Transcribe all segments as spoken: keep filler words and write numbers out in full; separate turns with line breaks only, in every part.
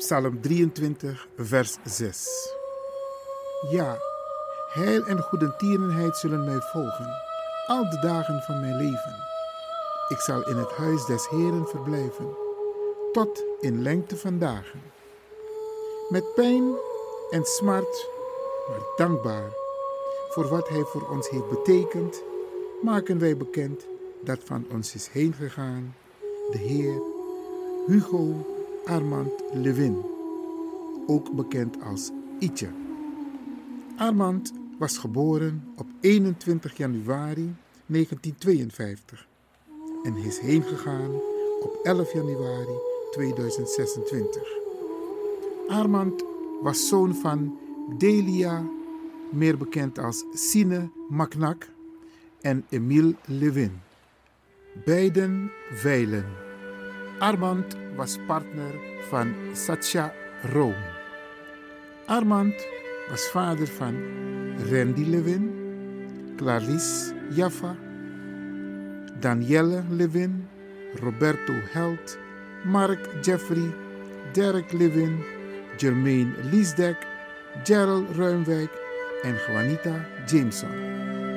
Psalm drieëntwintig, vers zes. Ja, heil en goedertierenheid zullen mij volgen, al de dagen van mijn leven. Ik zal in het huis des Heeren verblijven, tot in lengte van dagen. Met pijn en smart, maar dankbaar voor wat Hij voor ons heeft betekend, maken wij bekend dat van ons is heen gegaan de Heer Hugo Armand Lewin, ook bekend als Ietje. Armand was geboren op eenentwintig januari negentien-tweeënvijftig en is heen gegaan op elf januari tweeduizend zesentwintig. Armand was zoon van Delia, meer bekend als Sine Maknak, en Emile Lewin. Beiden veilen. Armand was partner van Satya Room. Armand was vader van Randy Lewin, Clarice Jaffa, Danielle Lewin, Roberto Held, Mark Jeffrey, Derek Lewin, Jermaine Liesdek, Gerald Ruimwijk en Juanita Jameson.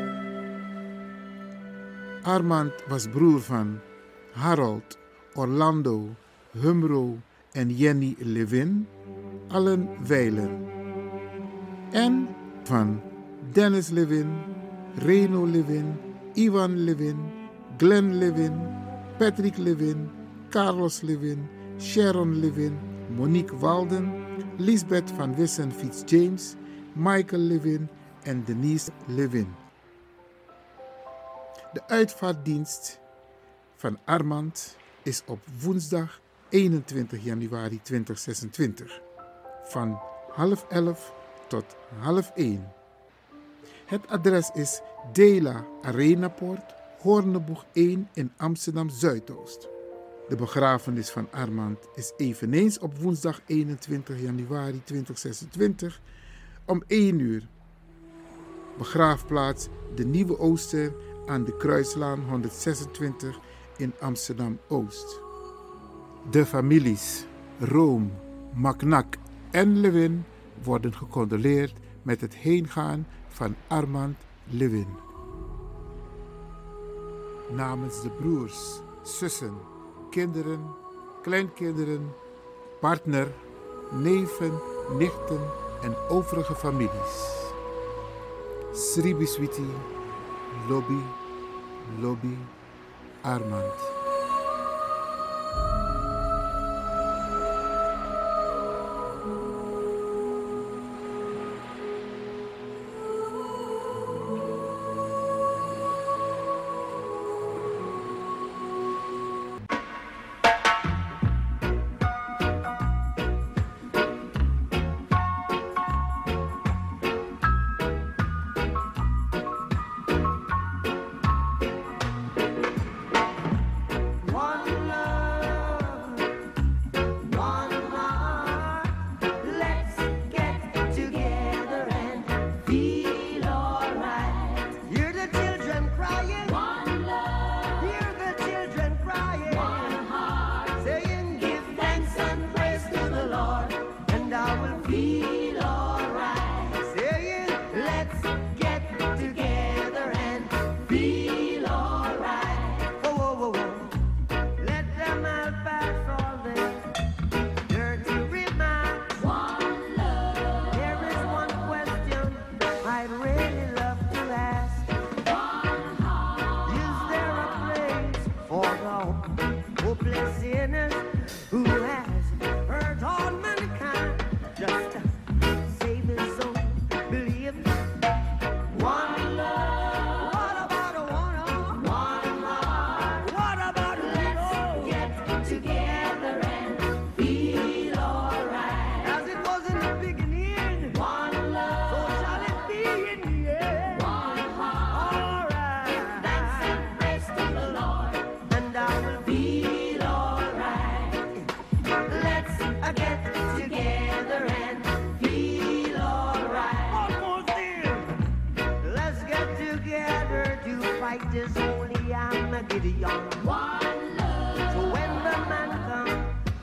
Armand was broer van Harold, Orlando, Humro en Jenny Lewin, allen veilen. En van Dennis Lewin, Reno Lewin, Ivan Lewin, Glenn Lewin, Patrick Lewin, Carlos Lewin, Sharon Lewin, Monique Walden, Lisbeth van Wissen Fitzjames, Michael Lewin en Denise Lewin. De uitvaartdienst van Armand is op woensdag eenentwintig januari tweeduizend zesentwintig van half elf tot half één. Het adres is Dela Arenapoort, Hoorneboeg één in Amsterdam Zuidoost. De begrafenis van Armand is eveneens op woensdag eenentwintig januari tweeduizend zesentwintig om één uur. Begraafplaats De Nieuwe Ooster aan de Kruislaan honderdzesentwintig in Amsterdam-Oost. De families Room, Maknak en Lewin worden gecondoleerd met het heengaan van Armand Lewin. Namens de broers, zussen, kinderen, kleinkinderen, partner, neven, nichten en overige families. Sri Biswiti, Lobby, Lobby, Armand.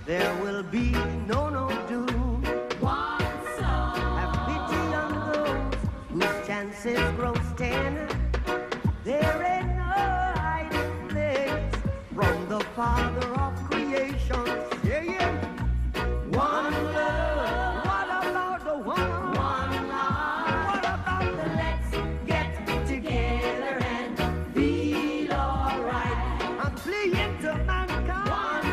there will be no, no doom. One soul. Have pity on those whose chances grow ten. There ain't no hiding place from the Father of creation. Yeah, yeah. One love. What about the one? One love. What about the let's get together and feel alright? I'm fleeing to mankind. One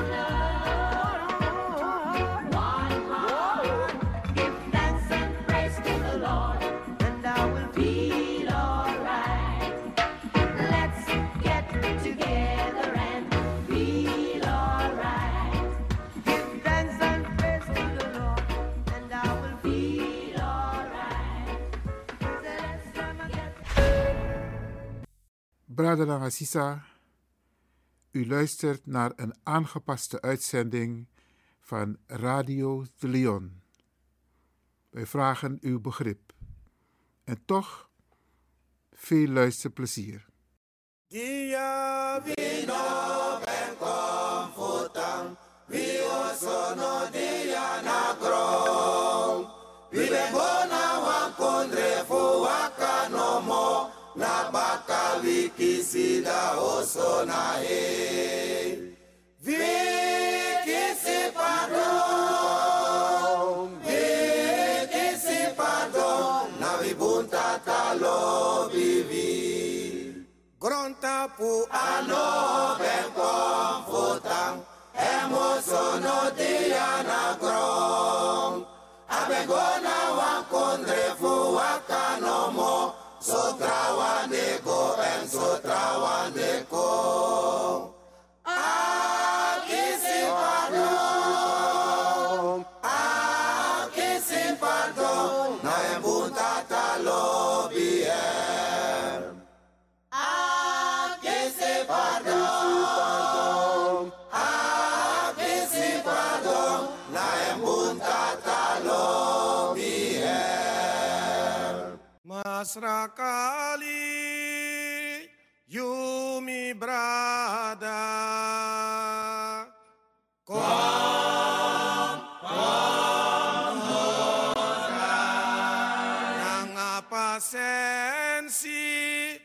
love. One heart. Give thanks and praise to the Lord, and I will feel alright. Let's get together and feel alright. Give thanks and praise to the Lord, and I will feel alright. So let's come and get.
Brother Assisa, u luistert naar een aangepaste uitzending van Radio de Leon. Wij vragen uw begrip. En toch veel luisterplezier.
Dia vino ben confortam, vi osono dia na grong. Vi ben bona wan kondre fu waka no mo, na baka wiki sida osona e. Vi kisi pardon, vi kisi pardon, na vi bunta talo vivi. Gronta pu ano ben confortam, emosono dia na grong. Abegona wan kondre fu waka no mo, so trawande ko en so trawande ko. Ah, kisi pardon, ah, kisi pardon, na embunta talo bien. Ah, kisi pardon, ah, kisi pardon, na embunta talo bien. Masrakali, you mi brada. Kom, kom, nosa. Nanga pasensi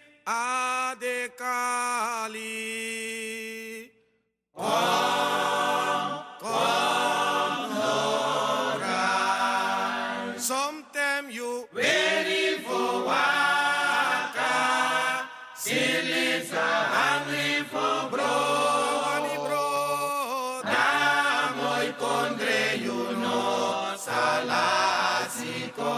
adekali. Kom, kom, nora. Sometimes you ready for waka. Silly's hungry for brody, bro. Damoy kondre you know salasiko.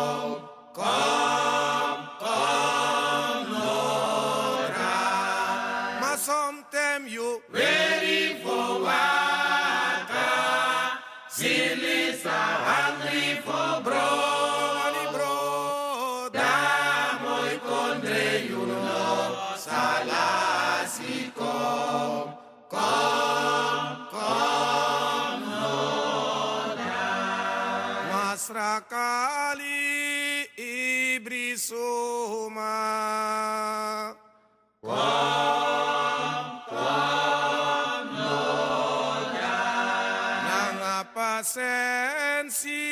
Kom, kom, nora. Ma sometimes you ready for waka. Silly's hungry for brody, bro. Damoy kondre you know salasiko. Kom, kom, nora. Masrakali ibrisuma. Kom, kom, nora. Nanga pasensi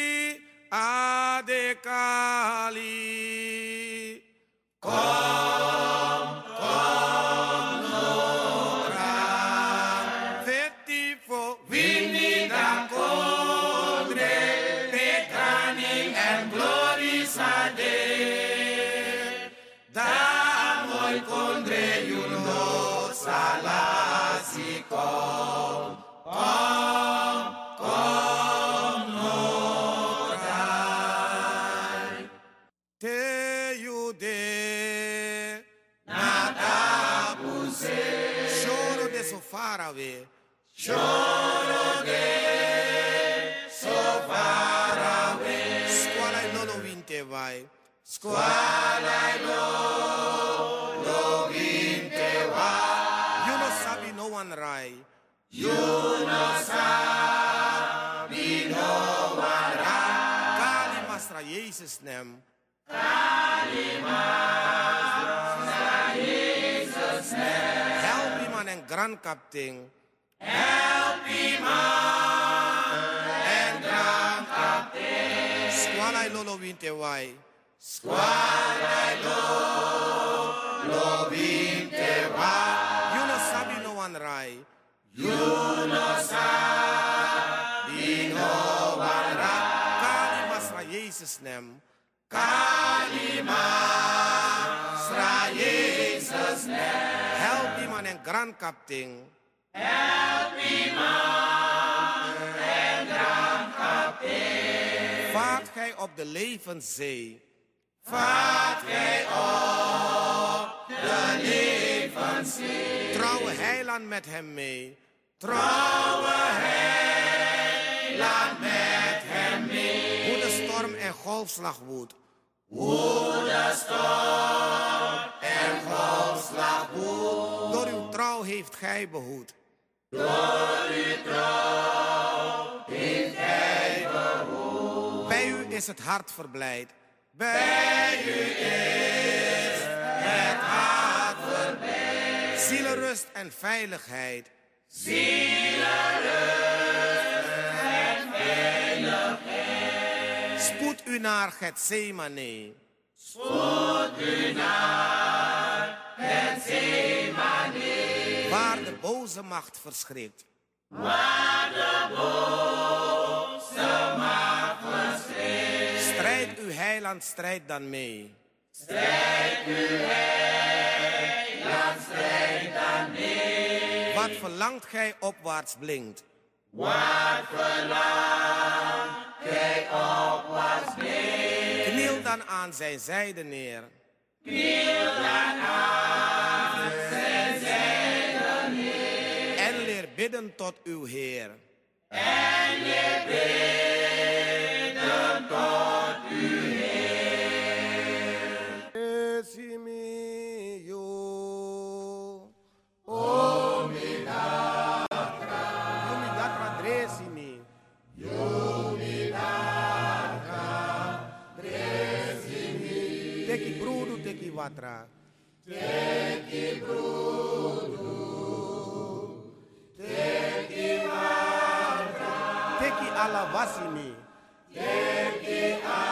adekali. Kom, kom, nora. Vetifo vini da kondre, pekaning and glory sade. Damoy kondre you know salasiko. Kom, kom, nora. Te you de natapuse. Choro de so far away. Choro de so far away. Squala no no vinte vai. Squala no no vinte vai. You no sabi no one rai. You no sabi no one rai. Kali mastra Jesus nem. Kali mastra Jesus nem. Help him and grand captain. Help him grand captain.
Squalai lolo winte wai.
Squalai lolo winte wai.
You no sabi no one rai.
You no sabi no one rai.
Kali masra Jezus nem.
Kalima sra Jezus nem.
Help die man en grand captain.
Help die man en grand captain.
Vaart gij op de levenszee.
Vaart gij op de levenszee.
Trouwe heiland met hem mee.
Trouwe heiland met hem mee.
Hoe de storm en golfslag woedt.
Hoe de storm en golfslag woedt.
Door uw trouw heeft gij behoed.
Door uw trouw heeft gij behoed.
Bij u is het hart verblijd.
Bij u is het hart verblijd.
Zielenrust en veiligheid.
Zielenrust en veiligheid.
Spoed u naar Getsemane.
Spoed u naar Getsemane.
Waar de boze macht verschrikt.
Waar de boze macht verschrikt.
Strijd uw heiland, strijd dan mee.
Strijd uw heiland, strijd dan mee.
Wat verlangt gij opwaarts blinkt.
Wat verlangt gij opwaarts blinkt.
Kniel dan aan zijn zijde neer.
Kniel dan aan zijn zijde neer.
En leer bidden tot uw Heer.
En leer bidden tot uw Heer.
Esimio.
Omidatra.
Yumidatra dresimi.
Omidatra. Dresimi.
Teki brudu teki watra.
Teki brudu. Teki watra.
Teki alavasimi.
Teki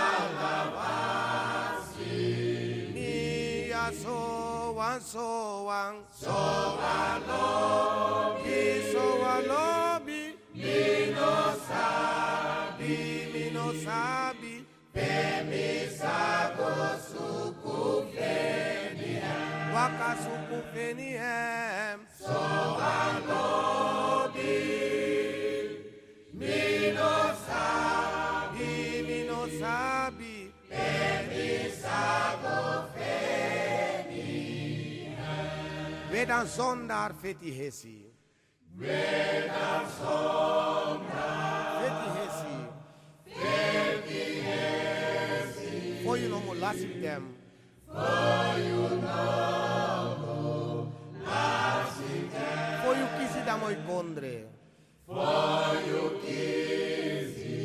alavasi.
Mia soan soan.
Soan lobi.
Soan lobi.
Mino sabi.
Mino sabi.
Pemisago suku fenihem.
Waka suku fenihem.
Soan lobi. Mino sabi.
Mino sabi.
Pemisago fenihem.
Wedan zondaar feti hesi.
Wedan zondaar
Feti hesi.
feti hesi.
For you no more lasting them.
For you know lasitem.
For you kisi da moi kondre.
For you kisi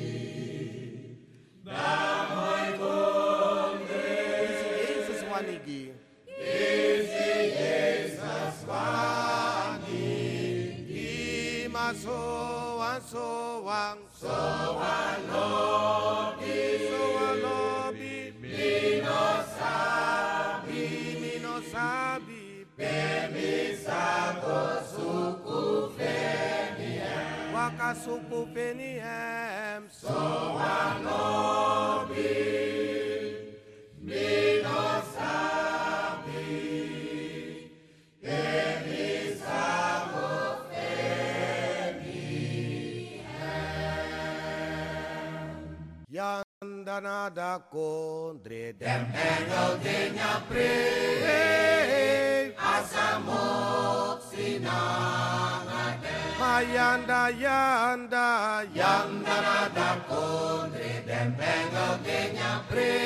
damoi kondre.
Kisi Jesus wanigi.
Kisi Jesus wanigi.
Ima soan soan.
Soan lobi.
Soan lobi.
Mino sabi.
Mino sabi.
Pemisago suku fenihem.
Waka suku fenihem.
Soan lobi. Mino sabi. Pemisago fenihem.
Yandana da kondre dem.
Dem engel dinya pre. Asamok sinangate.
Mayanda yanda
Yanda nada kondre. Dem engel dinya pre.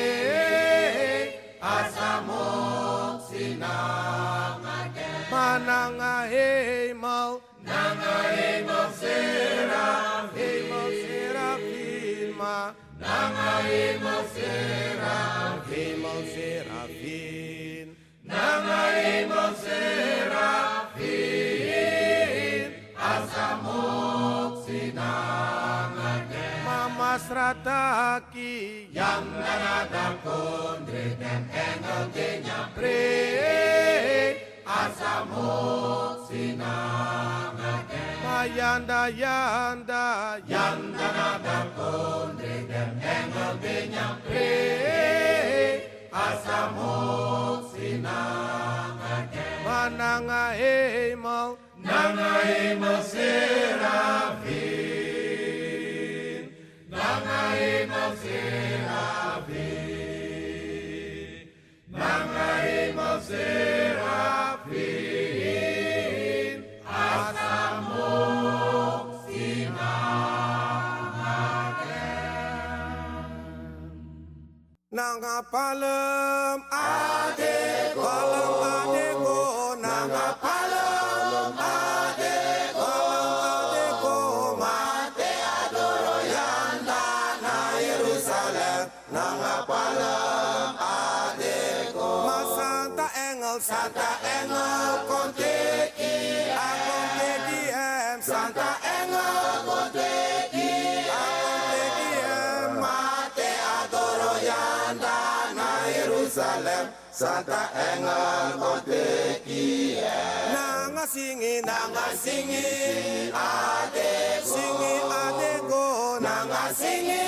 Asamok sinangate.
mananga hemel.
Nanga hemel seraf.
Hemel serafima.
Nanga hemel seraf.
Hemel serafin.
Nanga hemel serafin. Asamok sinangate.
Mama
Aki,
Yang nanada kondre dem engel kenya
Pre,
asamot sinangaden.
Mayanda Yanda,
Yang nanada kondre dem engel kenya
Pre,
asamot sinangaden.
Mananga hemel,
Nanga hemel serafin, Nanga hemel serafin, Nanga hemel serafin, asamok sinangaden.
Nanga palem adeko, palem adeko, nanga palem adeko, adeko, mate adoro yanda na Yerusalem, nanga palem adeko. Ma Santa Engel, Santa Engel, konteki, akonteki em, Santa Engel, konteki, akonteki em, mate adoro yanda na Yerusalem, Santa Engel, konteki em. Nanga singi, nanga singi, adeko, singi adeko, nanga singi,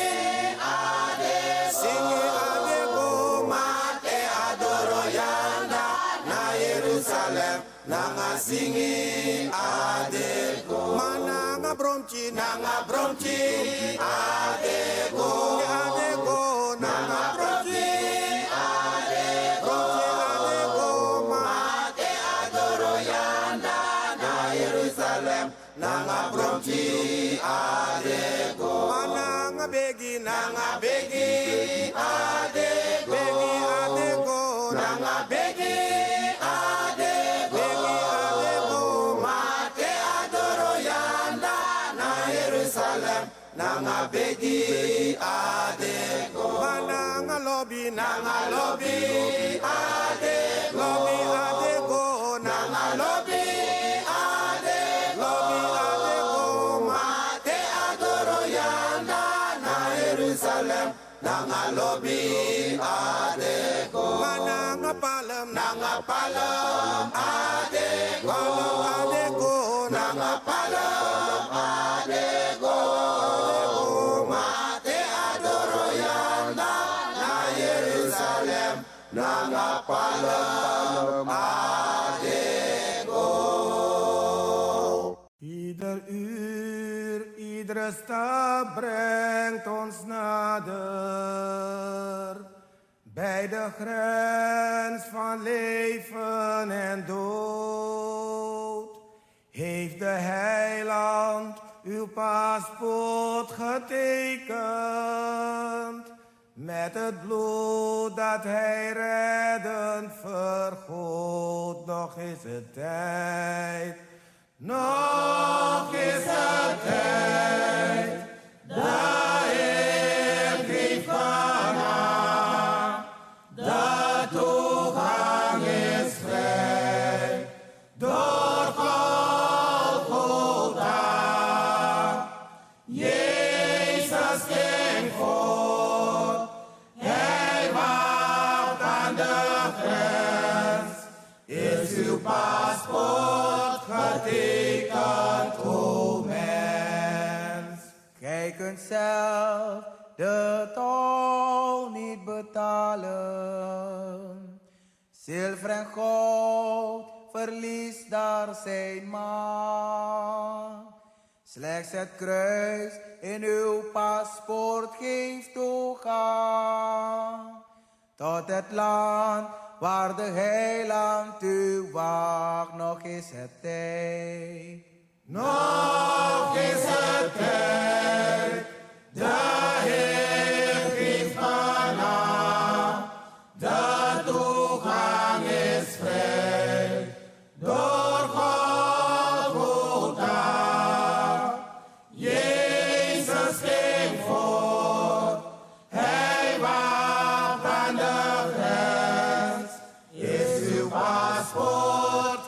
adeko, singi adeko, mate adoro yanda na Yerusalem, nanga singi adeko. Mananga bromchi, nanga bromchi, adeko, adeko, nanga bromchi, adeko, adeko, mate adoro yanda na Yerusalem, nanga bromchi, adeko. Mananga begi, nanga begi, adeko, begi adeko, nanga begi, adeko, begi adeko, mate adoro yanda na Yerusalem, nanga begi adeko. Mananga lobby, nanga lobby, adeko, lobby adeko, nanga lobby, adeko, lobby adeko, mate adoro yanda na Yerusalem, nanga lobby adeko. Mananga palem, nanga palem, adeko, adeko, nanga palem, adeko, adeko, mate adoro yanda na Yerusalem, nanga palem, adeko. Ieder uur, iedere stap brengt ons nader bij de grens van leven en dood. Heeft de heiland uw paspoort getekend met het bloed dat hij reddend vergoot. Nog is het tijd, nog is het tijd, de Heer geeft Kana, de toegang is vrij, door Golgotha, Jezus ging voor, hij wacht aan de grens, is uw paspoort getekend, o mens. Gij kunt zelf de tol niet betalen. Zilver en goud verliest daar zijn macht. Slechts het kruis in uw paspoort geeft toegang tot het land waar de heiland u wacht. Nog is het tijd, nog is het tijd, de Heer geeft Kana, de toegang is vrij, door Golgotha, Jezus ging voor, hij wacht aan de grens, is uw paspoort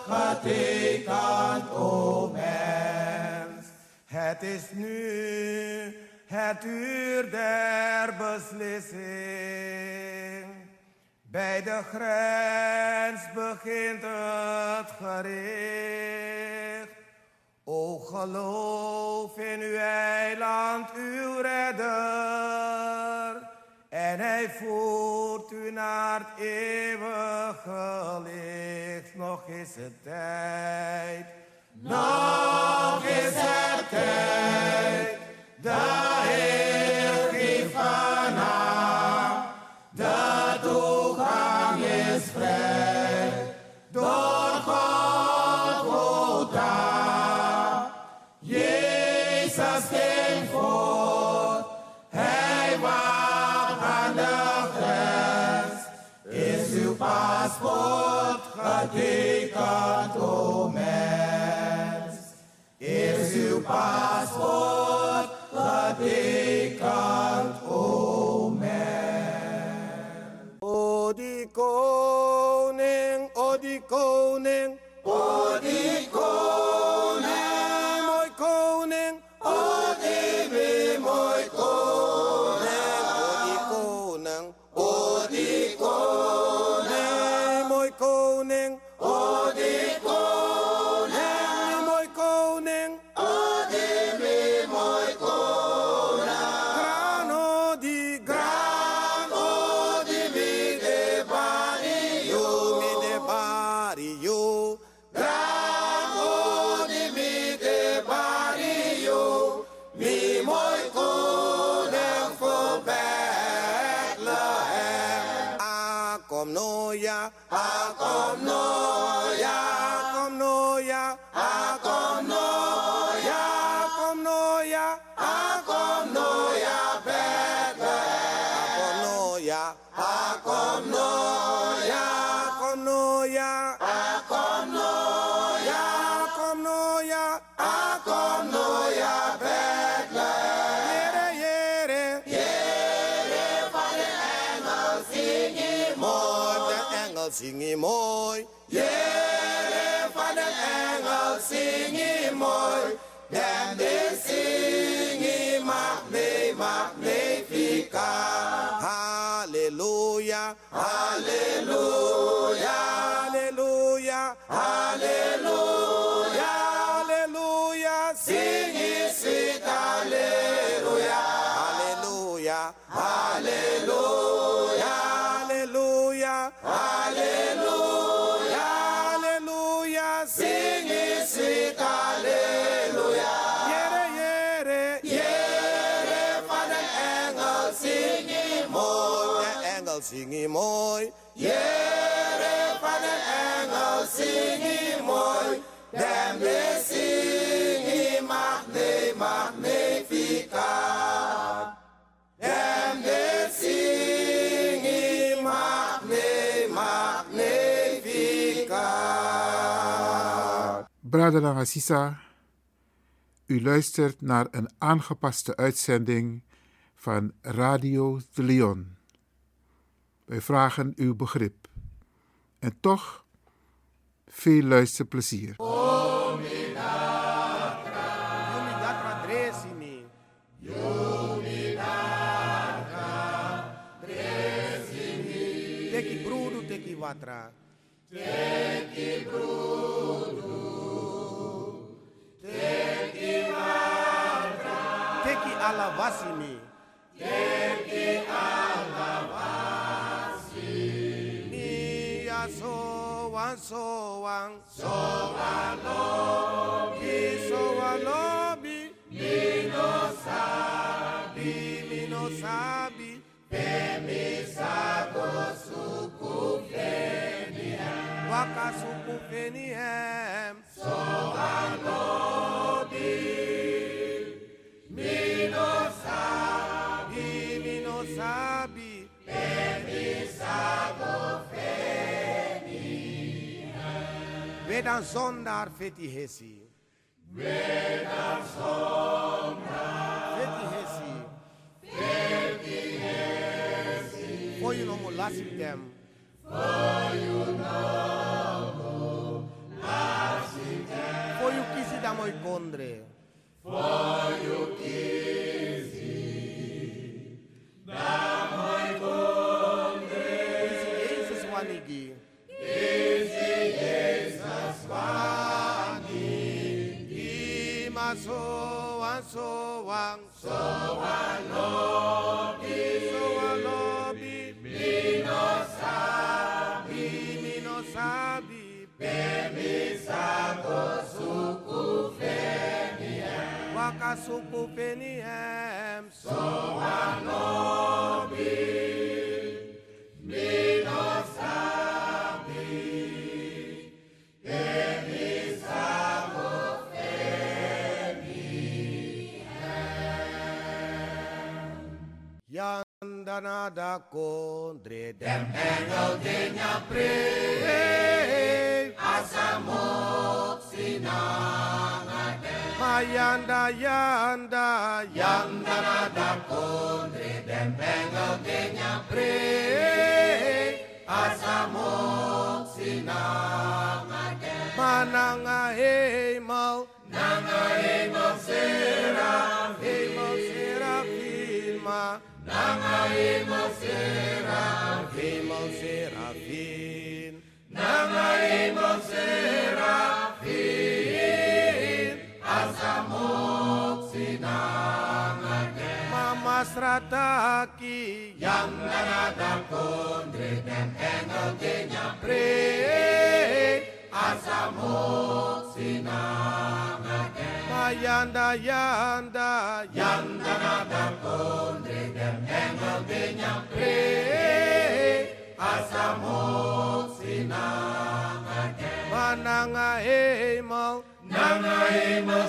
getekend, o mens. Het is nu, Het uur der beslissing. Bij de grens begint het gericht. O geloof in uw eiland, uw redder. En hij voert u naar het eeuwige licht. Nog is het tijd. Nog is het tijd. De Heer geeft vanaf. De toegang is vrij. Door Golgotha. Jezus ging voort. Hij wacht aan de grens. Is uw paspoort getekend, o mens? Is uw paspoort getekend, o mens? O die koning, o die koning, o die koning, mooi koning, o die wie mooi koning, o die koning, o die koning, mooi koning, o die koning, mooi koning, o die wie mooi koning, grano di grano di mi de barrio, mi de barrio, grano di mi de barrio, mi mooi koning voor Bethlehem. Ah, kom nou ja, ah, kom nou ja, kom nou ja, ah, kom nou ja, kom nou ja, ah, kom nou ja, Bethlehem. Ah, kom nou ja, ah, kom nou ja, kom nou ja, ah, kom nou ja, kom nou ja, ah, kom nou ja, Bethlehem. Jere, jere, jere, van de engel zing je mooi, de engel zing je mooi. Jere, van de engel zing je mooi, dem de zing je magne, magnifica. Halleluja, halleluja, halleluja, halleluja, halleluja, zing je sweet, halleluja, halleluja, halleluja, halleluja, halleluja, halleluja, zing je sweet, halleluja. Jere, jere, jere, van de engel zing je mooi, de engel zing je mooi. Jere, van de engel zing je mooi, dem de zing je magne, magnificat. Dem de zing je magne, magnificat.
Brother Nagasisa, u luistert naar een aangepaste uitzending van Radio de Leon. Wij vragen uw begrip. En toch veel luisterplezier.
Yumidatra dresimi. Yumidatra dresimi. Teki brudu, teki watra. Teki brudu. Teki watra. Teki alavasimi. Teki alavasimi. Mia soan soan. Soan lobi. Soan lobi. Mino sabi. Mino sabi. Pemi sago suku feniem. Waka suku feniem. Soan lobi. Mino sabi. Mino sabi. Pemi sago feniem. Wedan zondar feti hesi. Wedan zondar feti hesi. Feti hesi. For you no more lasik them. For you no more lasik them. For you kisi da moi kondre. For you kisi soa soa soa soa lobi soa lobi mino sabi mino sabi pemisago suku feniem waka suku feniem soa lobi mino sabi pemisago Yandana da kondre dem engel denya pre asamok sinangade Mayanda yanda yandana da kondre dem engel denya pre asamok sinangade Mananga hemel nanga hemel seraf hemel serafima Nanga hemel serafin, hemel serafin, nanga hemel serafin, asamok sinangade. Mama strataki, yang nanada kondre dan engel denya pre, asamok sinangade. Mayanda yanda, yanda nada kondre dan engel denya pre, asamok sinangade. Mananga hemel, nanga hemel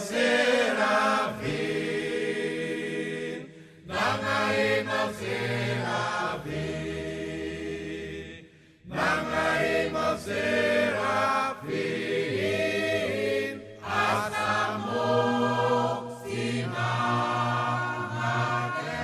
serafin, nanga hemel serafin, nanga hemel serafin, asamok sinangade.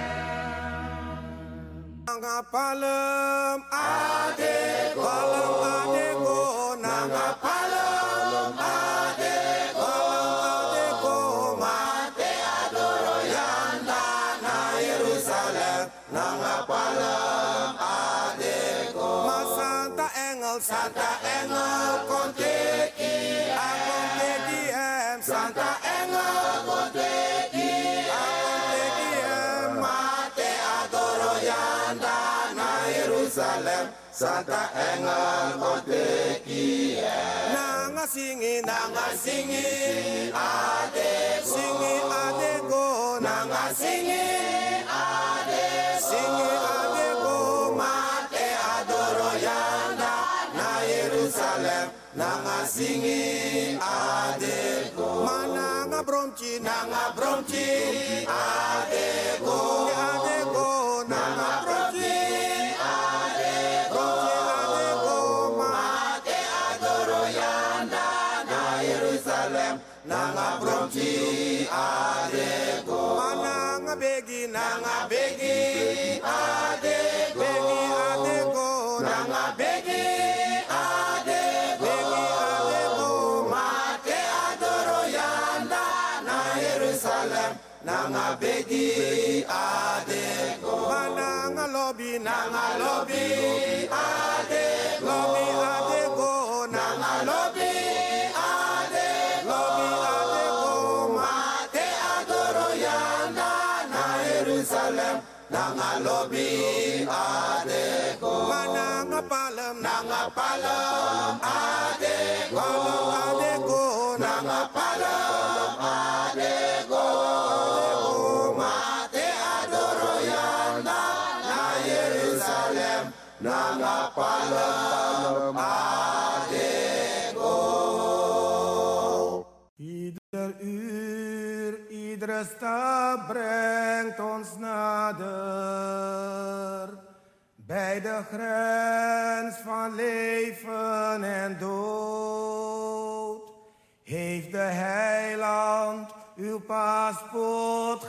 Nanga palem adego, palem adego, nanga palem adego, adego, mate adoro yanda na Yerusalem, nanga palem adego. Ma Santa Engel, Santa Engel, konteki, akonteki em, Santa Engel, konteki, akonteki em, mate adoro yanda na Yerusalem, Santa Engel, konteki em. Nanga singi, nanga singi, adego, singi adego, nanga singi, adego, singi adego, mate adoro yanda na Yerusalem, nanga singi adego. Mananga bromchi, nanga bromchi, adego, adego, nanga bromchi, adego, adego, mate adoro yanda na Yerusalem, nanga bromchi, adego. Mananga begi, nanga begi, adego, begi adego, nanga begi, adego, begi adego, mate adoro yanda na Yerusalem, nanga begi adego. Mananga lobby, nanga lobby, adego, lobby adego, nanga lobby, adego, lobby adego, mate adoro yanda na Yerusalem, nanga lobby adego. Mananga palem, nanga palem adego, adego, nanga palem adego, mate adoro yanda na Yerusalem, nanga palem adego. Ieder uur, iedere stap brengt ons nader bij de grens van leven en dood. Heeft de heiland uw paspoort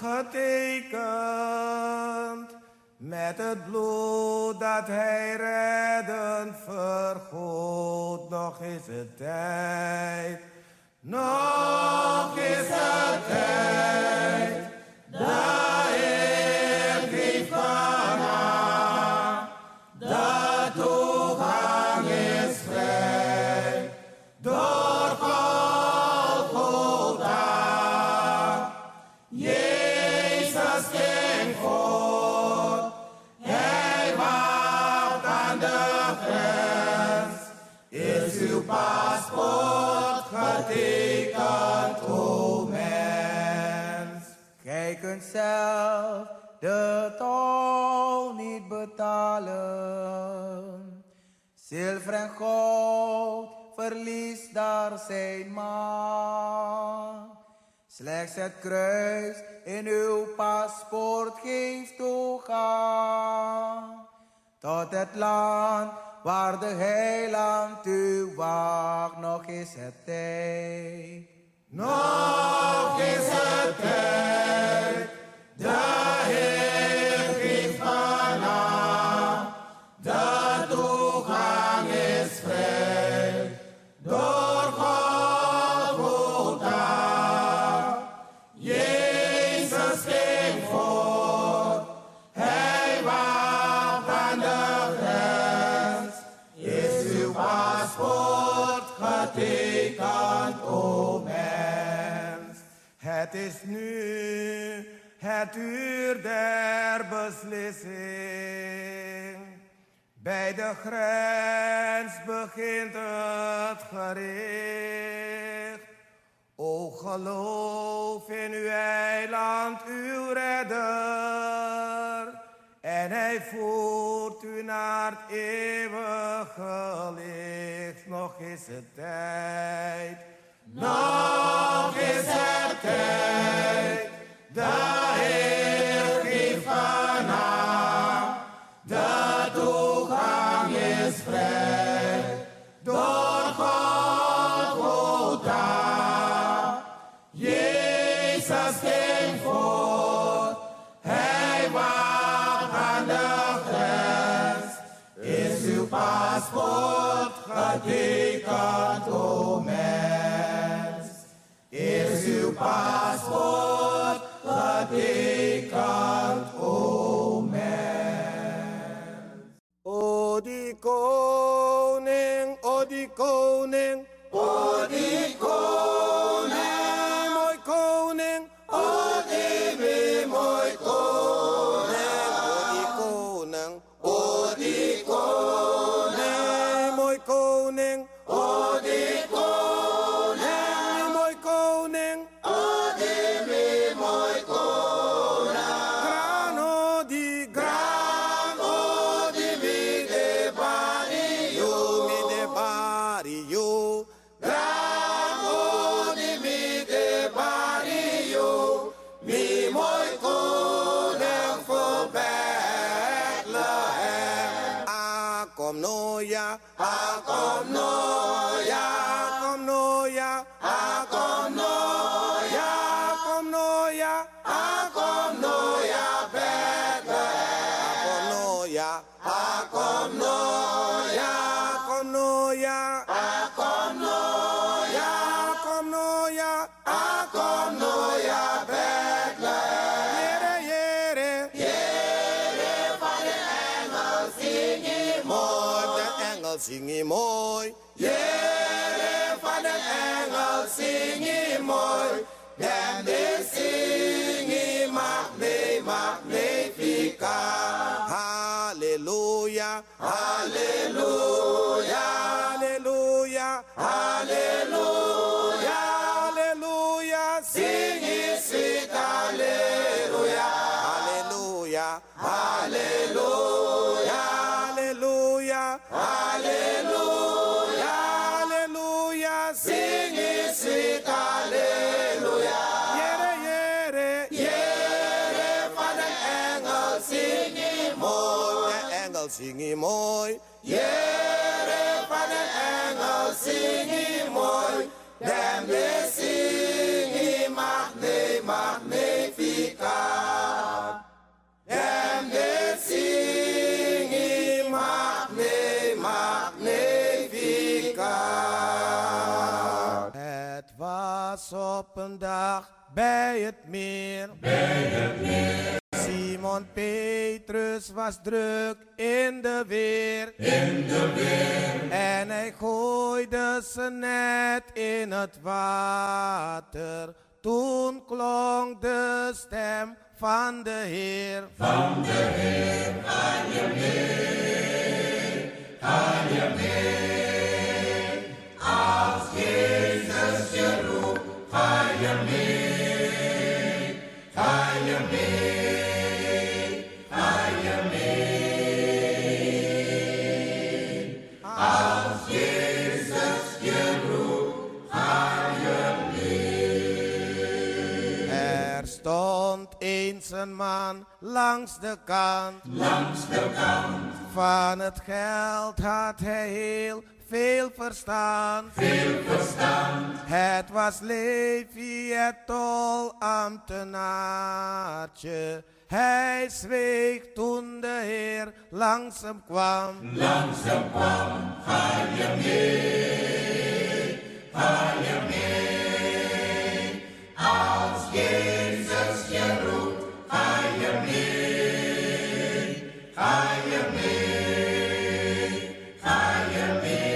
getekend met het bloed dat hij redden vergoot. Nog is het tijd, nog is het tijd, dat Heer heeft gedaan, de toegang is vrij, door Golgotha
kunt zelf de tol niet betalen. Zilver en goud verliest daar zijn macht. Slechts het kruis in uw paspoort geeft toegang tot het land waar de heiland u wacht. Nog is het tijd.
Nog is het tijd. De Heer geeft manna. De toegang is vrij. Door Golgotha. Jezus ging voort. Hij wacht aan de grens. Is uw paspoort getekend, o mens? Het is nu het uur der beslissing. Bij de grens begint het gericht. O geloof in uw eiland, uw redder. En hij voert u naar het eeuwige licht. Nog is het tijd. Nog is het tijd. De Heer geeft manna. De toegang is vrij. Door Golgotha. Jezus ging voort. Hij wacht aan de grens. Is uw paspoort getekend, o mens? Is uw paspoort getekend, o mens? O die koning, o die koning, o die koning, mooi koning, o die wie mooi koning, o die koning, o die koning, mooi koning, o die koning, mooi koning, o die wie mooi koning, grano di grano di mi de barrio, mi de barrio, grano di mi de barrio, mi mooi koning voor Bethlehem. Ah, kom nou ja, ah, kom nou ja, kom nou ja, ah, kom nou ja, kom nou ja, ah, kom nou ja, Bethlehem. Ah, kom nou ja, ah, kom nou ja, kom nou ja, ah, kom nou ja, ah, kom nou ja, ah, kom nou ja, Bethlehem. Jere, jere, jere, van de engel zing je mooi, de engel zing je mooi. Jere, van de engel zing je mooi, dem de zing je magne, magnifica. Halleluja, halleluja, halleluja, halleluja, halleluja, zing je sweet, halleluja, halleluja, halleluja, halleluja, halleluja, halleluja, zing je sweet, halleluja. Jere, jere, jere, van de engel zing je mooi, de engel zing je mooi. Jere, van de engel zing je mooi, dem de zing je magne, magnificat. Dem de zing je magne, magnificat. Het was op een dag bij het meer. Bij het meer. Simon Petrus was druk in de weer. In de weer. En hij gooide zijn net in het water. Toen klonk de stem van de Heer. Van de Heer, ga je mee, ga je mee. Als Jezus je roept, ga je mee, ga je mee.
mee, ga je mee. Als Jezus je roept, ga je mee.
Er stond eens een man langs de kant.
Langs de kant,
Van het geld had hij heel veel verstand.
veel verstand.
Het was Levi, het tolambtenaartje. Hij zweeg toen de Heer langs hem kwam.
Langs hem kwam, ga je mee, ga je mee. Als Jezus je roept, ga je mee, ga je mee, ga je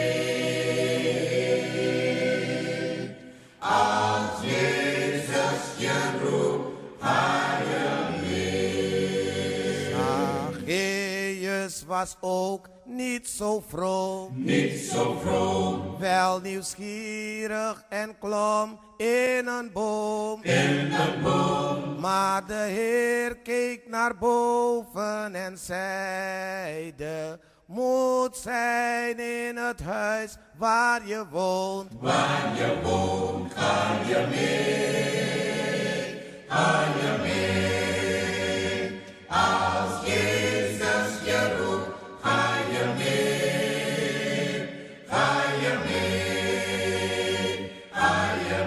mee. Als Jezus je roept, ga je mee.
Zacchaeus was ook niet zo vroom,
Niet zo vroom
wel nieuwsgierig en klom in een boom.
in de boom.
Maar de Heer keek naar boven en zeide: moet zijn in het huis waar je woont.
Waar je woont, ga je mee, ga je mee. Als Jezus je roept, ga je mee, ga je mee, ga je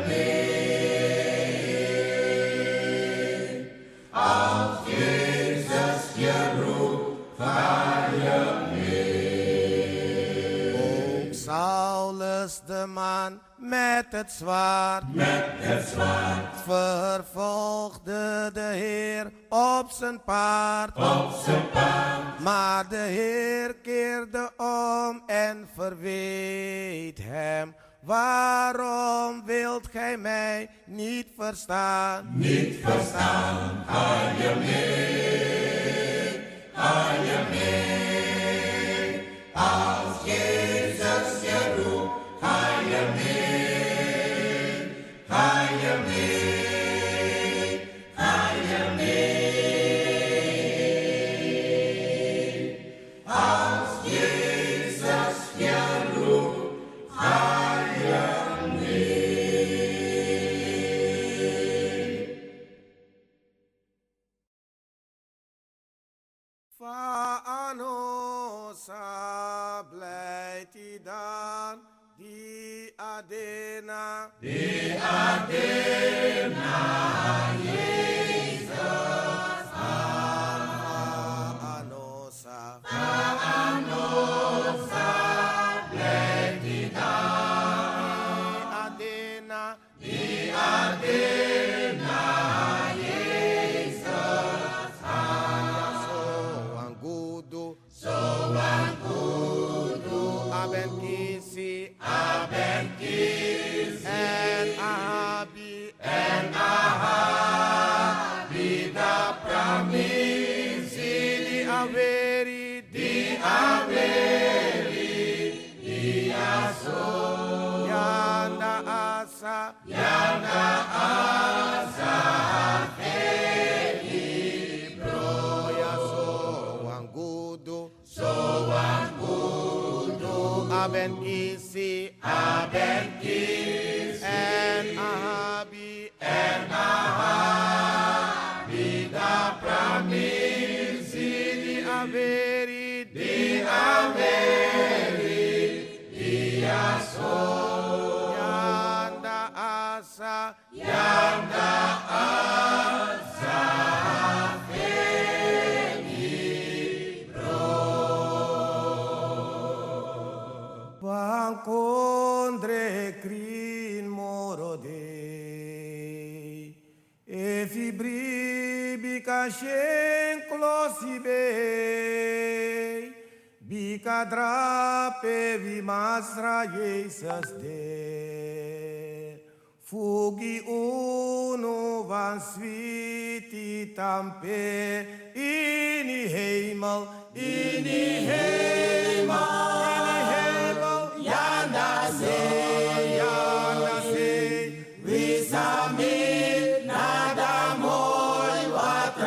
mee. Als Jezus je roept, ga je mee.
Ook Saulus de man met het zwaard
Met het zwaard
vervolgde de Heer op zijn paard.
op zijn paard.
Maar de Heer keerde om en verweet hem: waarom wilt gij mij niet verstaan?
Niet verstaan, ga je mee, ga je mee. Als Jezus je roept, ga je mee, ga je mee, ga je mee. Als Jezus je roept, ga je mee.
Faanosa blijft die dan, die adena.
Die Adena, Jezus,
Faanosa,
Anosa, blijft die dan.
die adena.
Die Adena, Jezus,
So angudu,
so angudu,
aben kisi,
aben kisi,
en ahabi,
en ahabi da pramisi,
di averi,
di averi, di aso,
yanda asa,
yana asa,
oya so angudu,
so angudu,
aben kisi,
aben kisi,
en ahabi,
en ahabi da pramisi,
di averi,
di averi, di aso,
yanda asa,
yanda asa,
Bancondre crin morode, e fibri bica shen closibe, bica drape vi masra Jesus de. Fugi uno van sviti tampe, in die hemel, in die hemel, in die hemel,
Yanda zee,
Yanda zee,
Wisami, nada mooi wat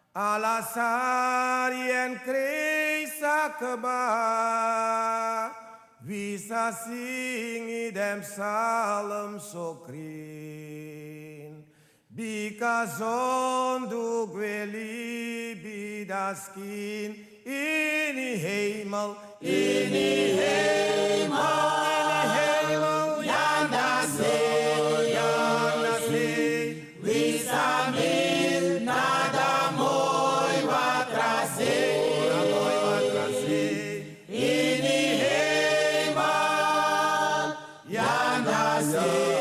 Alasari en kreisakaba. Visa sing dem salem so krin. Because on du gweli bidaskin in die hemel, in die hemel, in die hemel, Janda zee, Janda zee, Visa min nada mooi watra zee, na mooi watra zee, in die hemel, Janda zee.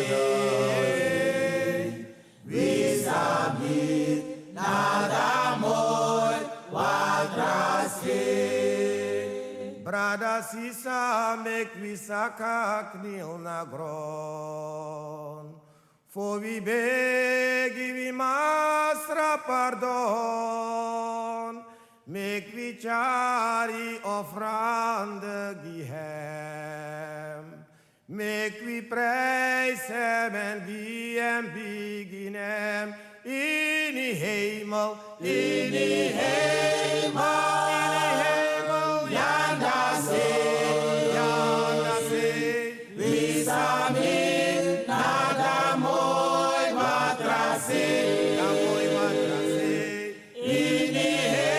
Brada sisa mek wisaka knil na gron. For we beg we masra pardon. Mek we chari offrande gihem. Mek we prijs hem en gie hem begin hem. In die hemel, in die hemel, in die hemel, Janda zee, Janda zee, Visa min nada mooi watra zee, na mooi watra zee, in die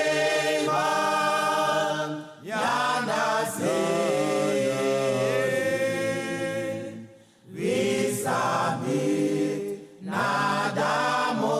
hemel, Janda zee, Visa min nada.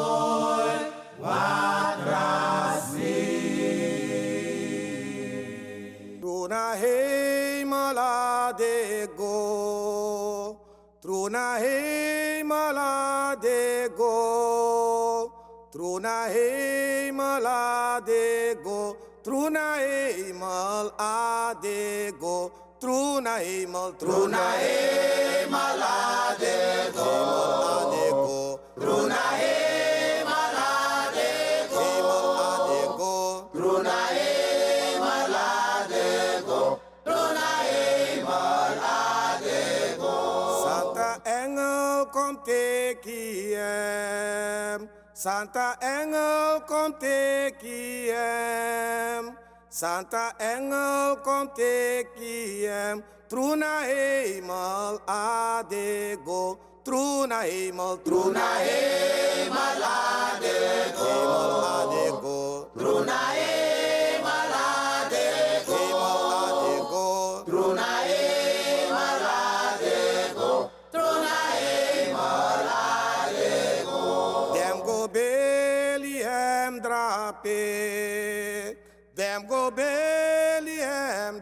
Truna hemela de go, truna hemela de go, truna hemela de go, truna hemel a de go, truna hemel, truna hemela de go, truna hemela de go, truna komt ik hem. Santa Engel komt ik hem. Santa Engel komt ik hem. Truna hemel adego. Truna hemel, truna hemel adego. Hemel adego. Truna hemel adego. Hemel adego. Truna hemel adego. Truna hemel adego. Dem go Bethlehem drape. Dem go Bethlehem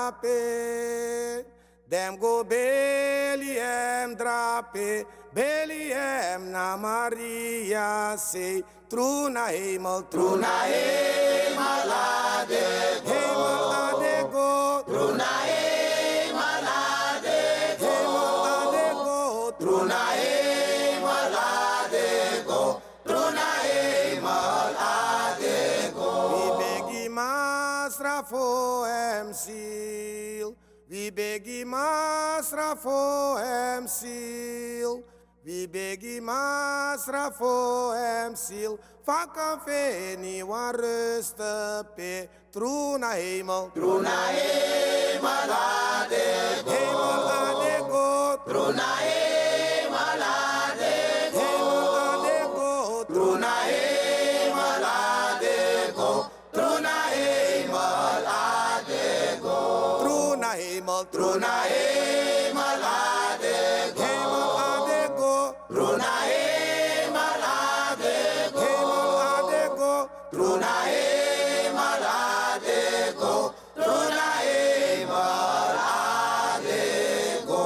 drape. Dem go Bethlehem drape. Bethlehem na Maria se. Truna hemel, truna hemel adego. Hemel adego. Truna hemel adego. Hemel adego. Truna hemel adego. Truna hemel adego. We beg Masra for hem ziel. We beg Masra for hem ziel. We beg Masra for hem ziel. Vakan veni wan rusten pe. Truna hemel. Truna hemel adego. Hemel adego. Truna hemel adego. Hemel adego. Truna hemel adego. Truna hemel adego. Truna hemel. Truna hemel adego. Hemel adego. Truna hemel adego. Hemel adego. Truna hemel adego. Truna hemel adego.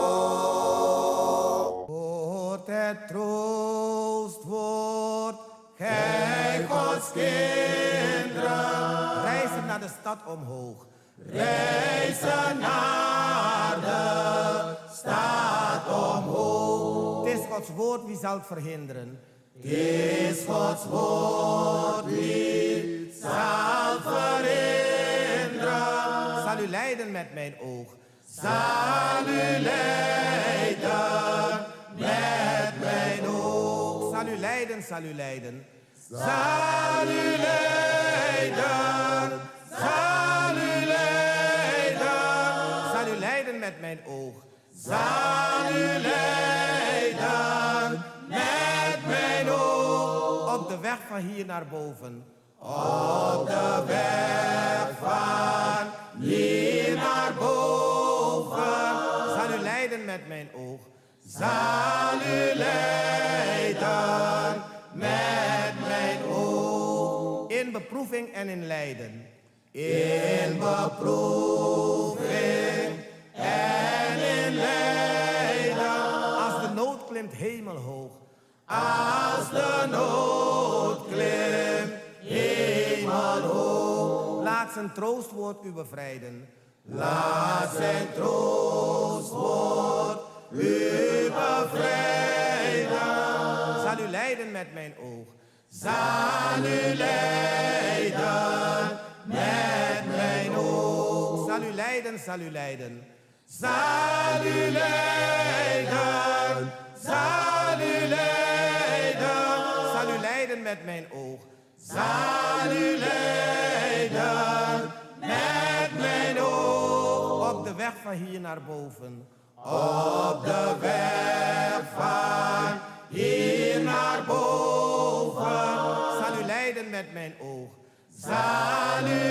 Hoort het troostwoord, gij Gods kinderen. Reizen naar de stad omhoog. Reizen naar de stad omhoog. Het is Gods woord, wie zal het verhinderen? Het is Gods woord, wie zal verhinderen? Zal u leiden met mijn oog? Zal u leiden met mijn oog? Zal u leiden, zal u leiden? zal u leiden, zal u leiden,
zal u leiden met mijn oog,
zal u leiden met mijn oog,
op de weg van hier naar boven,
op de weg van hier naar boven,
zal u leiden met mijn oog,
zal u leiden met mijn oog,
in beproeving en in lijden,
in beproeving en in lijden,
als de nood klimt hemelhoog,
als de nood klimt hemelhoog,
laat zijn troostwoord u bevrijden,
laat zijn troostwoord u bevrijden,
zal u leiden met mijn oog,
zal u leiden met mijn oog,
zal u leiden, zal u leiden,
zal u leiden, zal u leiden,
zal u leiden met mijn oog,
zal u leiden met mijn oog,
op de weg van hier naar boven,
op de weg van hier naar boven,
zal u leiden met mijn oog,
zal u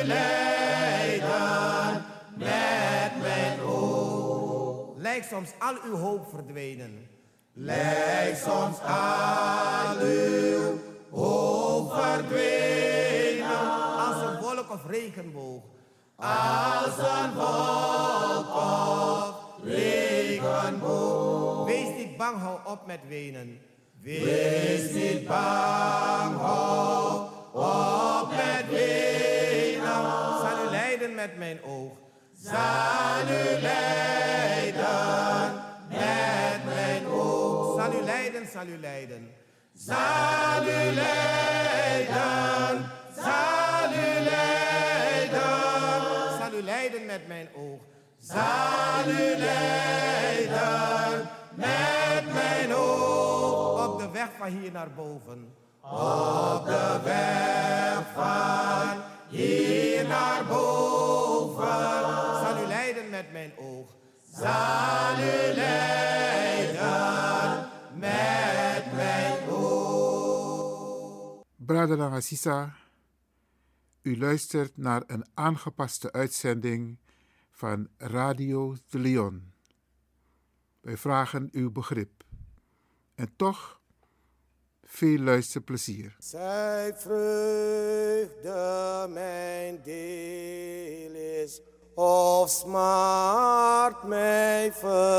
leiden met mijn oog,
lijkt soms al uw hoop verdwenen,
lijkt soms al uw hoop verdwenen,
als een wolk of regenboog,
als een wolk of regenboog.
wees niet bang, hou op met wenen,
Wees niet bang, hou op met wenen,
zal u leiden met mijn oog,
zal u leiden met mijn oog,
zal u leiden, zal u leiden,
zal u leiden, zal u leiden,
zal u leiden met mijn oog,
zal u leiden met mijn oog,
op de weg van hier naar boven,
op de weg van hier naar boven,
zal u leiden met mijn oog,
zal u leiden met mijn oog.
Brother Assisa, u luistert naar een aangepaste uitzending van Radio de Leon. Wij vragen uw begrip. En toch veel luisterplezier.
Zij vreugde mijn deel is, of smart mij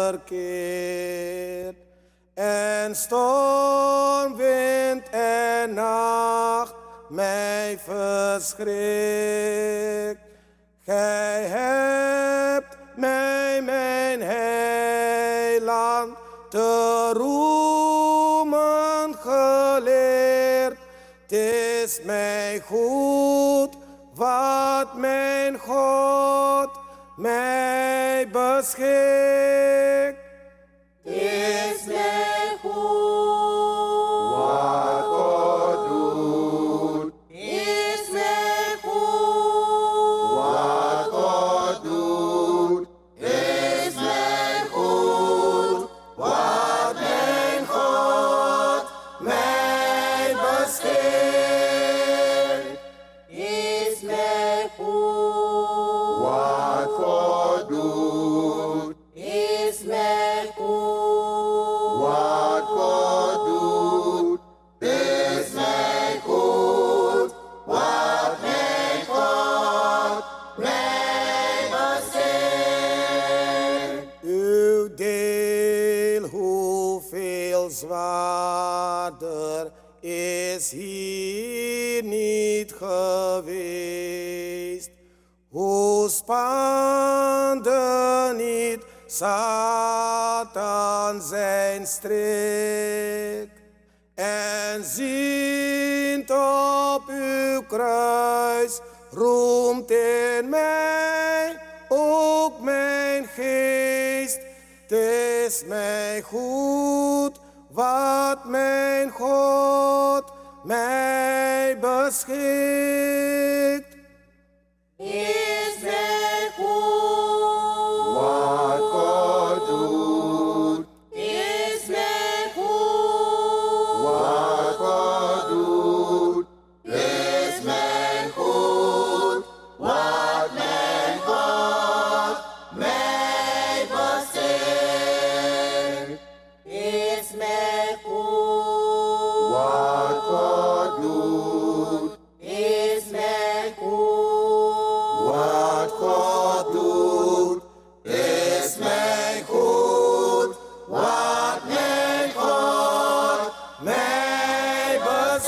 verkeert. En storm, wind en nacht mij verschrikt. Gij hebt mij, mijn heiland, te roemen geleerd. 'Tis mij goed wat mijn God mij beschikt. 'Tis mij goed wat God doet. 'Tis mij goed wat God doet. 'Tis mij goed wat mijn God mij beschikt. 'Tis mij goed wat God doet. 'Tis mij goed wat God doet. 'Tis mij goed wat mijn God mij beschikt. Uw deel, hoeveel zwaarder, is hier niet geweest. Hoe spande niet Satan zijn strik. En ziend op uw kruis roemt in mij ook mijn geest. 'Tis mij goed wat mijn God
mij beschikt.
Is mij goed.
Wat God doet,
Is mij goed.
wat God doet, is mij goed. Wat mijn God mij beschikt,
Is mij goed.
wat God doet,
Is mij goed.
wat God doet, is mij goed. Wat mijn God mij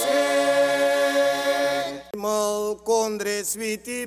beschikt.
Mal kondre switi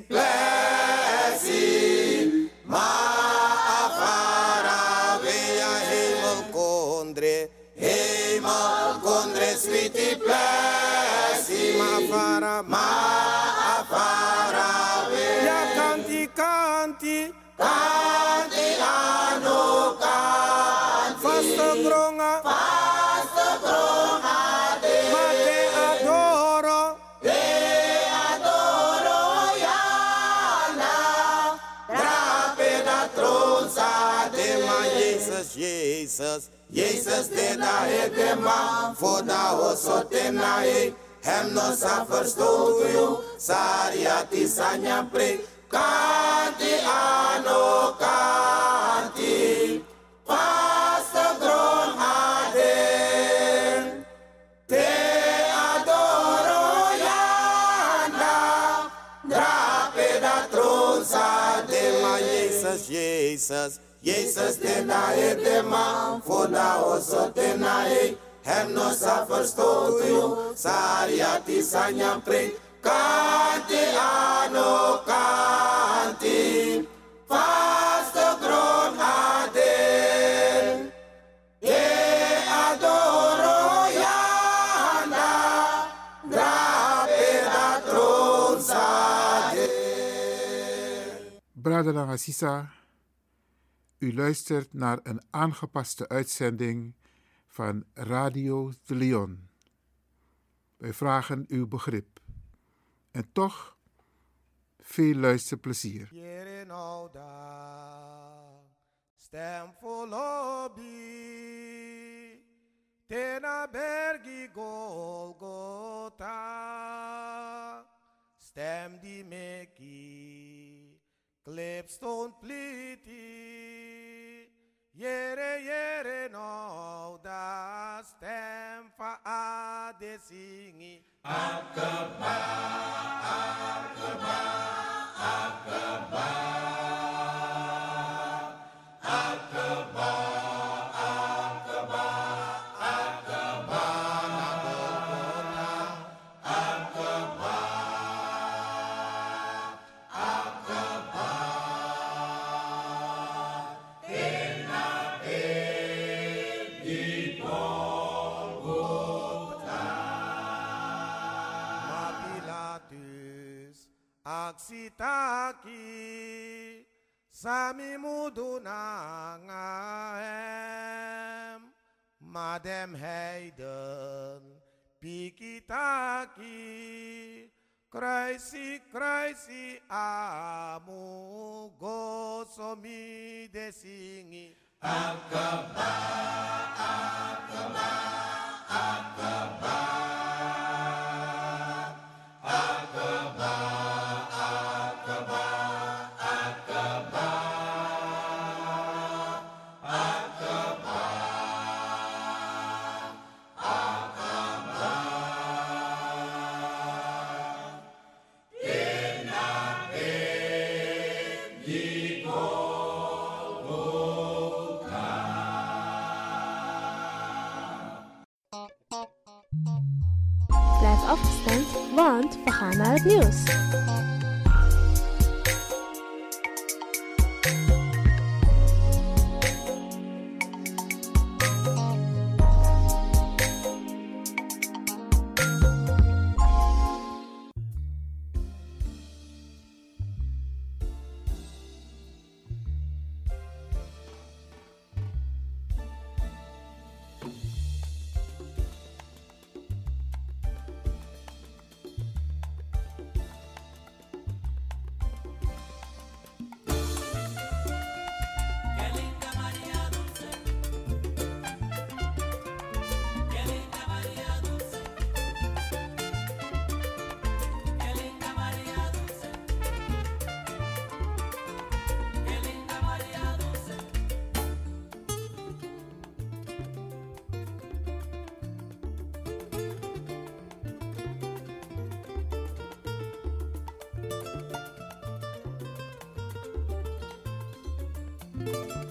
Plessie,
maar afara via hemel kondre.
hemel kondre sweetie plessie,
Ma fara ma
afara we,
ya kanti kanti
kanti ano kanti,
vaste gronga
vaste gronga de,
ma te adoro
de adoro Jana, drape da tronza de,
ma Jezus Jezus
Jezus de na e de man, voor da oso te na e, hem no sa verstoot you, sariati sanya pre, kanti ano kanti, vaste gron aden, te adoro Jana, drape da tronza de,
ma Jezus Jezus
Jezus te na e de man, voor da oso te na e, hem no sa verstoot you, sariati sanya pre, kanti ano kanti, vaste gron aden, te adoro Jana, drape da tronza de.
Brother Nagasisa, u luistert naar een aangepaste uitzending van Radio de Leon. Wij vragen uw begrip. En toch veel luisterplezier.
Jere nou da stem vol lobby tena bergi Golgotha stem di meki clipstone pliti Jere jere nou da stem fa ade singi Aksitaki sami mudu nangahem madem heiden pikitaki kruisi kruisi amu gosomi desingi
Blijf afgestemd, want we gaan naar het nieuws. Bye.